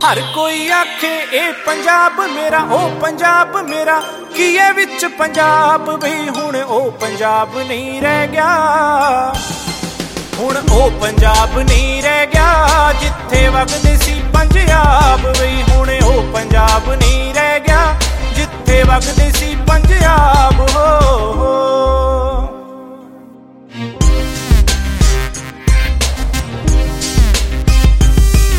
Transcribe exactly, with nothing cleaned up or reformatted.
हर कोई आखे ए पंजाब मेरा ओ पंजाब मेरा किए विच पंजाब बई हुण ओ पंजाब नहीं रह गया हुण ओ पंजाब नहीं रह गया जिथे वगदे सी पंजाब बई हुण ओ पंजाब नहीं रह गया जिथे वगदे सी पंजाब।